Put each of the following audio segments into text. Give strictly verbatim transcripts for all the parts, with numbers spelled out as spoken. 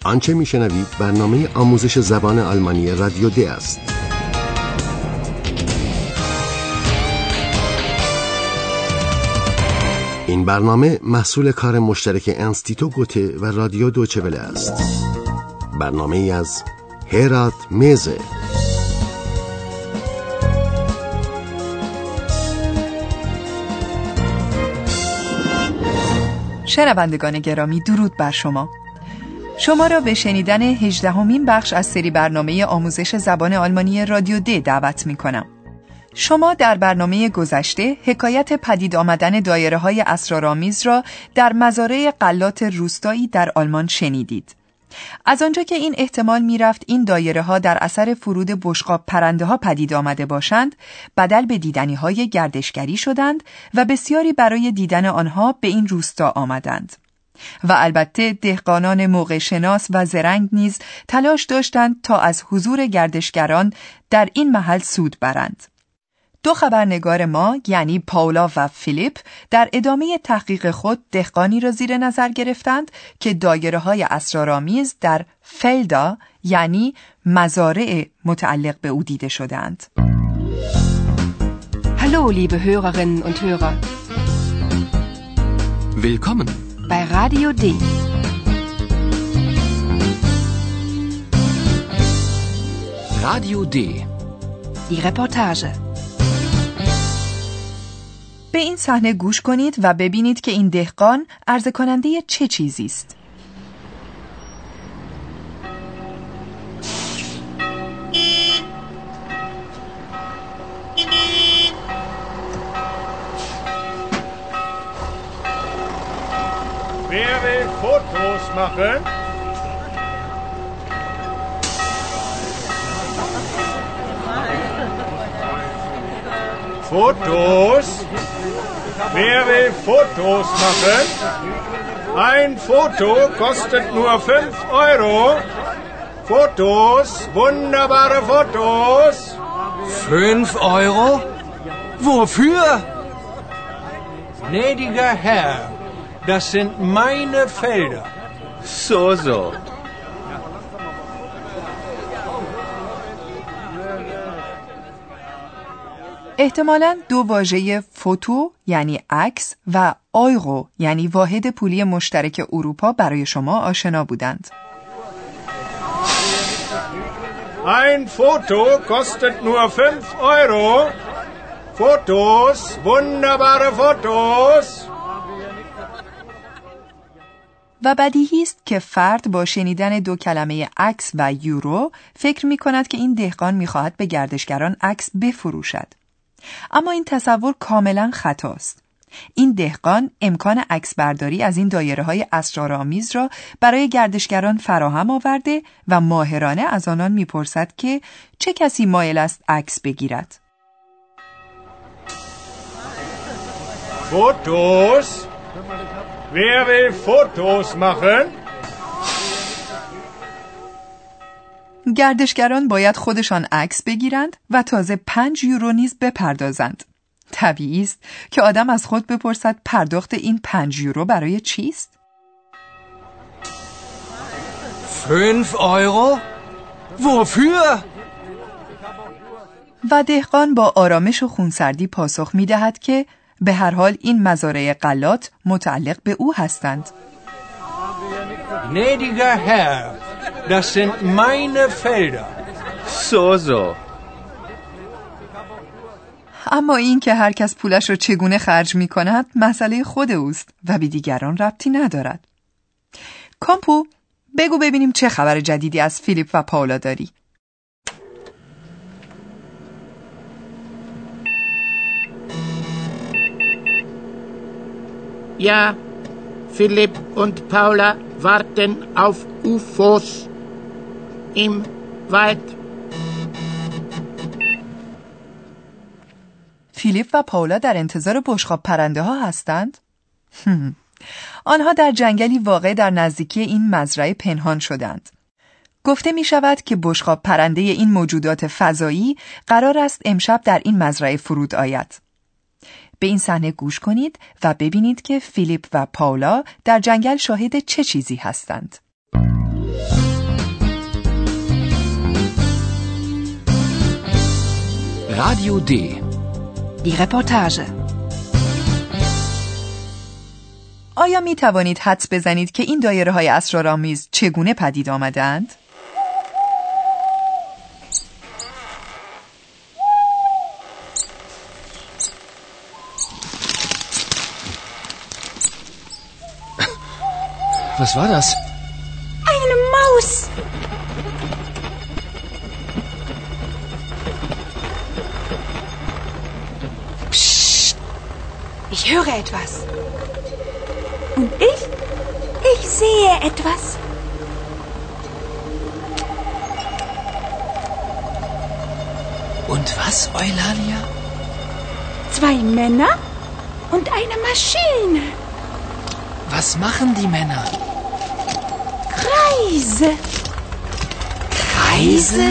آنچه میشنوید برنامه آموزش زبان آلمانی رادیو د است. این برنامه محصول کار مشترک انستیتو گوته و رادیو دویچه وله است. برنامه ای از هرات میزه. شنوندگان گرامی، درود بر شما. شما را به شنیدن هجدهمین بخش از سری برنامه آموزش زبان آلمانی رادیو د دعوت می کنم. شما در برنامه گذشته حکایت پدید آمدن دایره‌های اسرارآمیز را در مزارع غلات روستایی در آلمان شنیدید. از آنجا که این احتمال می‌رفت این دایره‌ها در اثر فرود بشقاب پرنده‌ها پدید آمده باشند، بدل به دیدنی‌های گردشگری شدند و بسیاری برای دیدن آنها به این روستا آمدند. و البته دهقانان موقع شناس و زرنگ نیز تلاش داشتند تا از حضور گردشگران در این محل سود برند. دو خبرنگار ما یعنی پاولا و فیلیپ در ادامه تحقیق خود دهقانی را زیر نظر گرفتند که دایره‌های اسرارآمیز در فلدا یعنی مزارع متعلق به او دیده شدند. Hallo liebe Hörerinnen und Hörer. Willkommen bei Radio D. Radio D. Die Reportage. به این صحنه گوش کنید و ببینید که این دهقان عرضه کننده چه چیزی است. Wer will Fotos machen? Fotos? Wer will Fotos machen? Ein Foto kostet nur fünf Euro. Fotos, wunderbare Fotos. Fünf Euro? Wofür? Gnädiger Herr, das sind meine Felder. So, so. احتمالاً دو واژه فوتو یعنی عکس و آیرو یعنی واحد پولی مشترک اروپا برای شما آشنا بودند. Ein Foto kostet nur fünf Euro. Fotos, wunderbare Fotos. و بدیهی است که فرد با شنیدن دو کلمه عکس و یورو فکر می کند که این دهقان می خواهد به گردشگران عکس بفروشد. اما این تصور کاملا خطاست. این دهقان امکان عکس برداری از این دایره‌های اسرارآمیز را برای گردشگران فراهم آورده و ماهرانه از آنان می‌پرسد که چه کسی مایل است عکس بگیرد. Fotos? Wer will Fotos machen? گردشگران باید خودشان عکس بگیرند و تازه پنج یورو نیز بپردازند. طبیعی است که آدم از خود بپرسد پرداخت این پنج یورو برای چیست؟ Fünf Euro? Wofür? و دهقان با آرامش و خونسردی پاسخ می دهد که به هر حال این مزارع غلات متعلق به او هستند. Gnädiger Herr, das sind meine Felder. So, so. اما این که هر کس پولش رو چگونه خرج می کند مسئله خود اوست و به دیگران ربطی ندارد. کامپو، بگو ببینیم چه خبر جدیدی از فیلیپ و پاولا داری. Ja, Philipp und Paula warten auf U F Os im Wald. فیلیپ و پاولا در انتظار بشقاب پرنده ها هستند؟ آنها در جنگلی واقع در نزدیکی این مزرعه پنهان شدند. گفته می شود که بشقاب پرنده این موجودات فضایی قرار است امشب در این مزرعه فرود آید. به این صحنه گوش کنید و ببینید که فیلیپ و پاولا در جنگل شاهد چه چیزی هستند. Radio D. Die Reportage. آیا می توانید حدس بزنید که این دایره های اسرارآمیز چگونه پدید آمدند؟ Was war das? Eine Maus! Psst! Ich höre etwas. Und ich? Ich sehe etwas. Und was, Eulalia? Zwei Männer und eine Maschine. Was machen die Männer? Kreise. Kreise?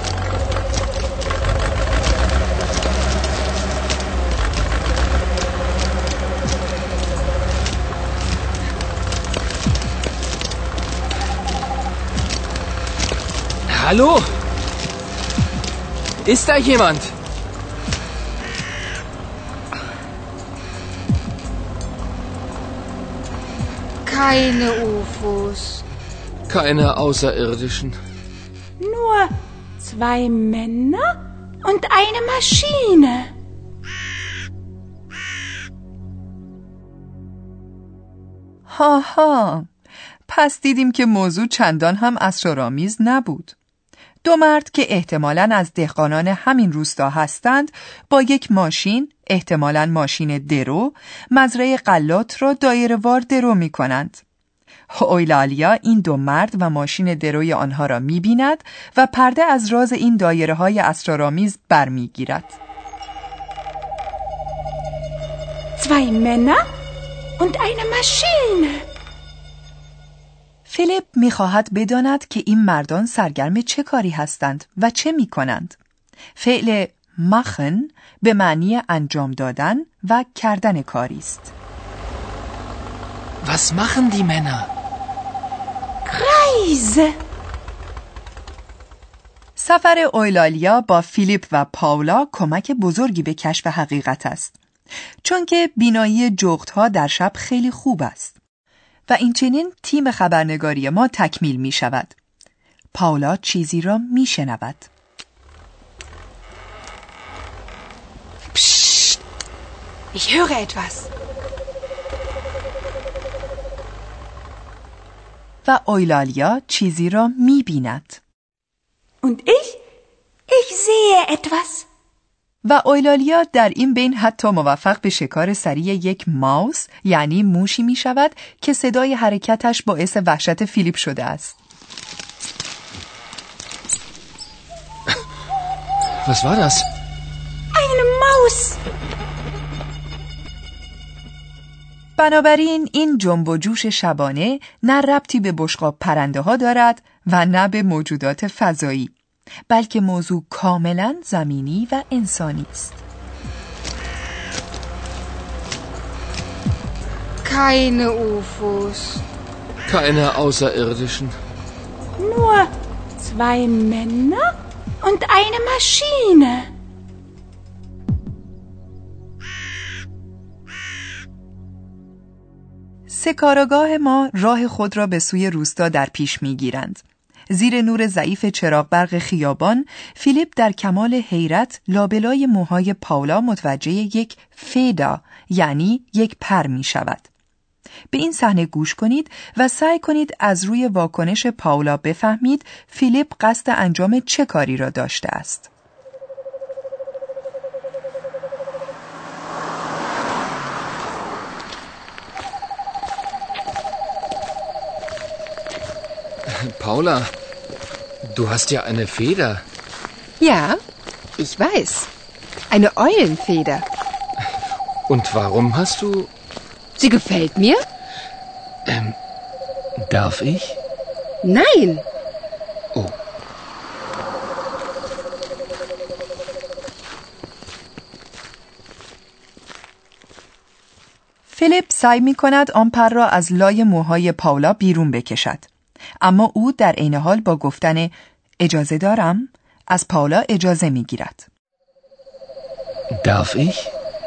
Hallo? Ist da jemand? Keine U F Os. Keine Außerirdischen. Nur zwei Männer und eine Maschine. ها ها، پس دیدیم که موضوع چندان هم اسرارآمیز نبود. دو مرد که احتمالاً از دهقانان همین روستا هستند با یک ماشین، احتمالاً ماشین درو، مزرعه غلات را دایره‌وار درو می کنند. اویلالیا این دو مرد و ماشین دروی آنها را می بیند و پرده از راز این دایره های اسرارآمیز برمی گیرد. Zwei Männer und eine Maschine. فیلیپ می خواهد بداند که این مردان سرگرم چه کاری هستند و چه می کنند. فعل machen به معنی انجام دادن و کردن کاری است. Was machen die Männer? Kreise. سفر اویلالیا با فیلیپ و پاولا کمک بزرگی به کشف حقیقت است. چون که بینایی جغدها در شب خیلی خوب است. و این چنین تیم خبرنگاری ما تکمیل می شود. پاولا چیزی را می شنود. Psst! Ich höre etwas. و اویلالیا چیزی را می بیند. Und ich? Ich sehe etwas. و اویلالیا در این بین حتی موفق به شکار سریع یک ماوس یعنی موشی می شود که صدای حرکتش باعث وحشت فیلیپ شده است. Was war das? Eine Maus. بنابراین این جنب و جوش شبانه نه ربطی به بشقاب پرنده ها دارد و نه به موجودات فضایی، بلکه موضوع کاملا زمینی و انسانی است. Keine U F Os. Keine Außerirdischen. Nur zwei Männer und eine Maschine. سه کارآگاه ما راه خود را به سوی روستا در پیش می‌گیرند. زیر نور ضعیف چراغ برق خیابان، فیلیپ در کمال حیرت لابلای موهای پاولا متوجه یک فیدا یعنی یک پر می شود. به این صحنه گوش کنید و سعی کنید از روی واکنش پاولا بفهمید فیلیپ قصد انجام چه کاری را داشته است. Paula, du hast ja eine Feder. Ja, ich weiß. Eine Eulenfeder. Und warum hast du... Sie gefällt mir? Ähm, darf ich? Nein. Oh. فیلیپ سعی می کند آن پر را از لای موهای پاولا بیرون بکشد. اما او در عین حال با گفتن اجازه دارم از پاولا اجازه می گیرد. Darf ich?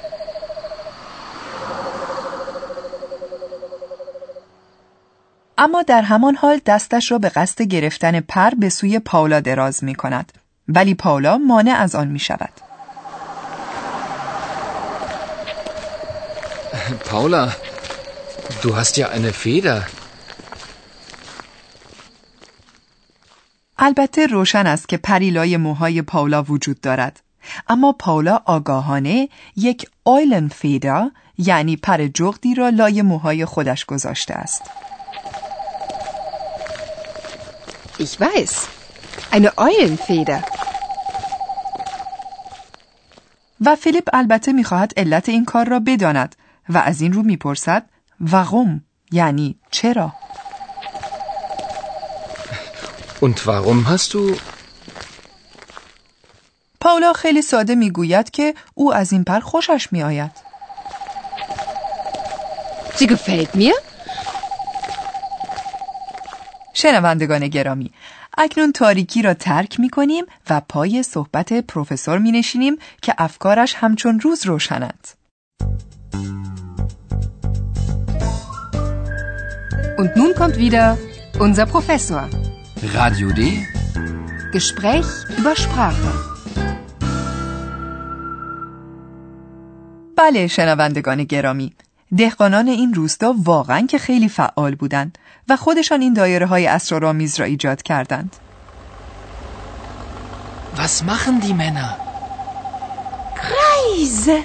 اما در همان حال دستش را به قصد گرفتن پر به سوی پاولا دراز می کند. ولی پاولا مانع از آن می شود. Paula, du hast ja eine Feder. البته روشن است که پری لای موهای پاولا وجود دارد. اما پاولا آگاهانه یک آیلن فیدا یعنی پر جغدی را لای موهای خودش گذاشته است. Ich weiß. Eine Eulenfeder. و فیلیپ البته می‌خواهد علت این کار را بداند و از این رو می‌پرسد warum یعنی چرا؟ Und warum hast du... پاولا خیلی ساده میگوید که او از این پر خوشش میآید. Sie gefällt mir. شنوندگان گرامی، اکنون تاریکی را ترک می‌کنیم و پای صحبت پروفسور می‌نشینیم که افکارش همچون روز روشنند. Und nun kommt wieder unser Professor. Radio D? Gespräch über Sprache. بله شنوندگان گرامی، دهقانان این روستا واقعاً که خیلی فعال بودند و خودشان این دایره‌های اسرارآمیز را ایجاد کردند. Was machen die Männer? Kreise.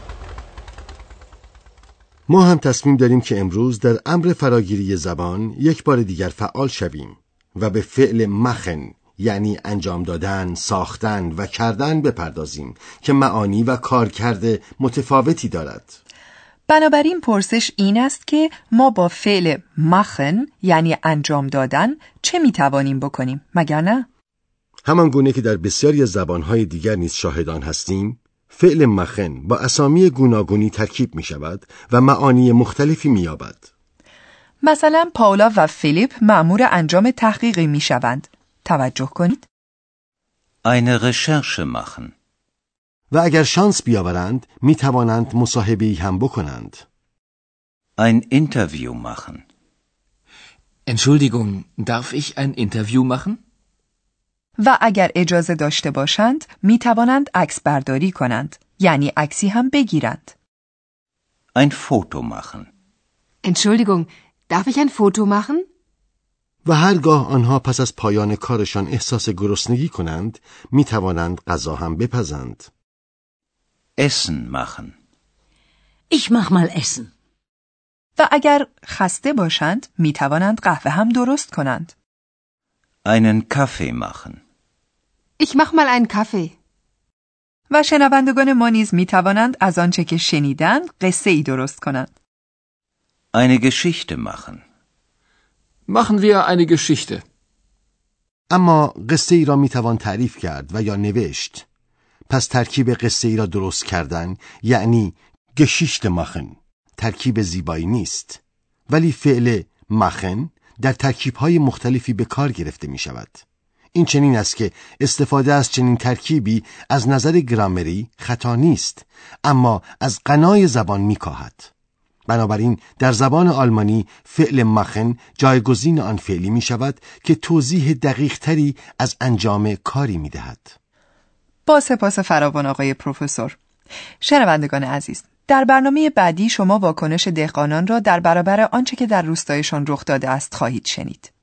ما هم تصمیم داریم که امروز در امر فراگیری زبان یک بار دیگر فعال شویم و به فعل مخن یعنی انجام دادن، ساختن و کردن بپردازیم که معانی و کارکرد متفاوتی دارد. بنابراین پرسش این است که ما با فعل مخن یعنی انجام دادن چه میتوانیم بکنیم، مگر نه؟ همان گونه که در بسیاری از زبانهای دیگر نیز شاهدان هستیم، فعل مخن با اسامی گوناگونی ترکیب می شود و معانی مختلفی می یابد. مثلا پاولا و فیلیپ مأمور انجام تحقیقی می شوند. توجه کنید. Eine Recherche machen. و اگر شانس بیاورند می توانند مصاحبه‌ای هم بکنند. Ein Interview machen. Entschuldigung, darf ich ein Interview machen? و اگر اجازه داشته باشند می توانند عکس برداری کنند، یعنی عکسی هم بگیرند. Ein Foto machen. Entschuldigung, darf ich ein Foto machen? و هرگاه آنها پس از پایان کارشان احساس گرسنگی کنند می توانند غذا هم بپزند. Essen machen. Ich mach mal Essen. و اگر خسته باشند می توانند قهوه هم درست کنند. Einen Kaffee machen. Ich mach mal einen Kaffee. و شنوندگان ما نیز می توانند از آنچه که شنیدند قصه ای درست کنند. Eine Geschichte machen. Machen wir eine Geschichte. اما قصه ای را می توان تعریف کرد و یا نوشت. پس ترکیب قصه ای را درست کردن یعنی Geschichte machen ترکیب زیبایی نیست، ولی فعل machen در ترکیب‌های مختلفی به کار گرفته می شود. این چنین است که استفاده از چنین ترکیبی از نظر گرامری خطا نیست، اما از غنای زبان می کاهد. بنابراین در زبان آلمانی فعل مخن جایگزین آن فعلی می شود که توضیح دقیق تری از انجام کاری می دهد. با سپاس فراوان آقای پروفسور. شنوندگان عزیز، در برنامه بعدی شما واکنش دهقانان را در برابر آنچه که در روستایشان رخ داده است خواهید شنید.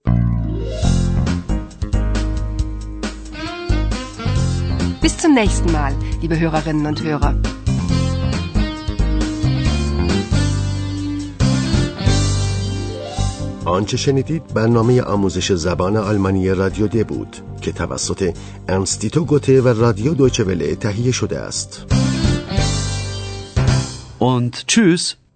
Bis zum nächsten Mal, liebe Hörerinnen und Hörer. آنچه شنیدید برنامه آموزش زبان آلمانی رادیو د بود که توسط انستیتو گوته و رادیو دویچه وله تهیه شده است. Und tschüss.